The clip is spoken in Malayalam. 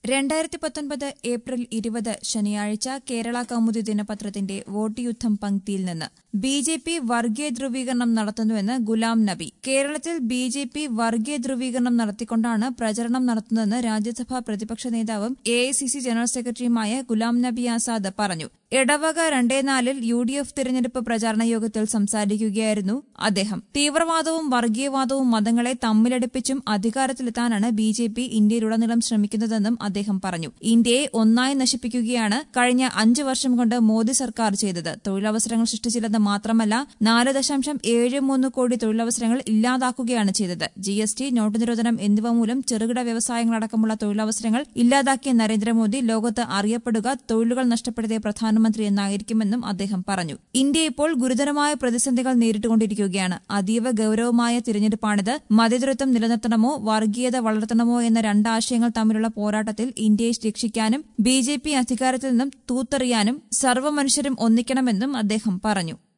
2019 ഏപ്രിൽ 20 ശനിയാഴ്ച കേരള കൗമുദി ദിനപത്രത്തിന്റെ വോട്ട് യുദ്ധം പങ്ക്തിയിൽ നിന്ന് ബി.ജെ.പി. വർഗീയ ധ്രുവീകരണം നടത്തുന്നുവെന്ന് ഗുലാം നബി. കേരളത്തിൽ ബി.ജെ.പി. വർഗീയ ധ്രുവീകരണം നടത്തിക്കൊണ്ടാണ് പ്രചരണം നടത്തുന്നതെന്ന് രാജ്യസഭാ പ്രതിപക്ഷ നേതാവും എ.ഐ.സി.സി. ജനറൽ സെക്രട്ടറിയുമായ ഗുലാം നബി ആസാദ് പറഞ്ഞു. എടവക 2-4-ൽ യു.ഡി.എഫ് തിരഞ്ഞെടുപ്പ് പ്രചാരണ യോഗത്തിൽ സംസാരിക്കുകയായിരുന്നു അദ്ദേഹം. തീവ്രവാദവും വർഗീയവാദവും മതങ്ങളെ തമ്മിലടുപ്പിച്ചും അധികാരത്തിലെത്താനാണ് ബി.ജെ.പി. ഇന്ത്യയിലുടനീളം ശ്രമിക്കുന്നതെന്നും അദ്ദേഹം പറഞ്ഞു. ഇന്ത്യയെ ഒന്നായി നശിപ്പിക്കുകയാണ് കഴിഞ്ഞ 5 വർഷം കൊണ്ട് മോദി സർക്കാർ ചെയ്തത്. തൊഴിലവസരങ്ങൾ സൃഷ്ടിച്ചില്ലെന്ന് മാത്രമല്ല 4.73 കോടി തൊഴിലവസരങ്ങൾ ഇല്ലാതാക്കുകയാണ് ചെയ്തത്. ജി.എസ്.ടി, നോട്ട് നിരോധനം എന്നിവ മൂലം ചെറുകിട വ്യവസായങ്ങളടക്കമുള്ള തൊഴിലവസരങ്ങൾ ഇല്ലാതാക്കിയ നരേന്ദ്രമോദി ലോകത്ത് അറിയപ്പെടുക തൊഴിലുകൾ നഷ്ടപ്പെടുത്തിയ പ്രധാനമന്ത്രി എന്നായിരിക്കുമെന്നും അദ്ദേഹം പറഞ്ഞു. ഇന്ത്യ ഇപ്പോൾ ഗുരുതരമായ പ്രതിസന്ധികൾ നേരിട്ടുകൊണ്ടിരിക്കുകയാണ്. അതീവ ഗൌരവമായ തിരഞ്ഞെടുപ്പാണിത്. മതേതരത്വം നിലനിർത്തണമോ വർഗീയത വളർത്തണമോ എന്ന രണ്ടാശയങ്ങൾ തമ്മിലുള്ള പോരാട്ടത്തിൽ ഇന്ത്യയെ രക്ഷിക്കാനും ബി.ജെ.പി. അധികാരത്തിൽ നിന്നും തൂത്തെറിയാനും സർവ്വമനുഷ്യരും ഒന്നിക്കണമെന്നും അദ്ദേഹം പറഞ്ഞു.